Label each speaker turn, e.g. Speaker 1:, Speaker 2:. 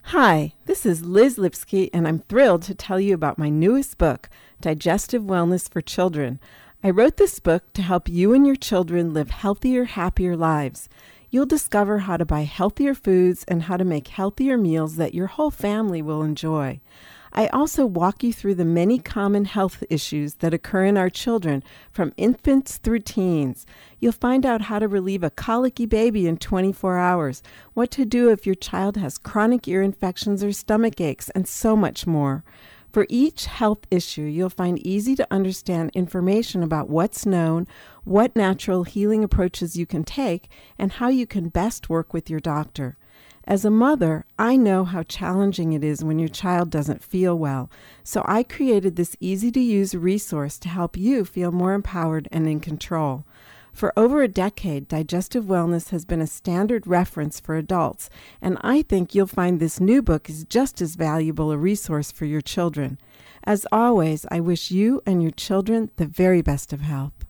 Speaker 1: Hi, this is Liz Lipsky, and I'm thrilled to tell you about my newest book, Digestive Wellness for Children. I wrote this book to help you and your children live healthier, happier lives. You'll discover how to buy healthier foods and how to make healthier meals that your whole family will enjoy. I also walk you through the many common health issues that occur in our children, from infants through teens. You'll find out how to relieve a colicky baby in 24 hours, what to do if your child has chronic ear infections or stomach aches, and so much more. For each health issue, you'll find easy to understand information about what's known, what natural healing approaches you can take, and how you can best work with your doctor. As a mother, I know how challenging it is when your child doesn't feel well, so I created this easy-to-use resource to help you feel more empowered and in control. For over a decade, digestive wellness has been a standard reference for adults, and I think you'll find this new book is just as valuable a resource for your children. As always, I wish you and your children the very best of health.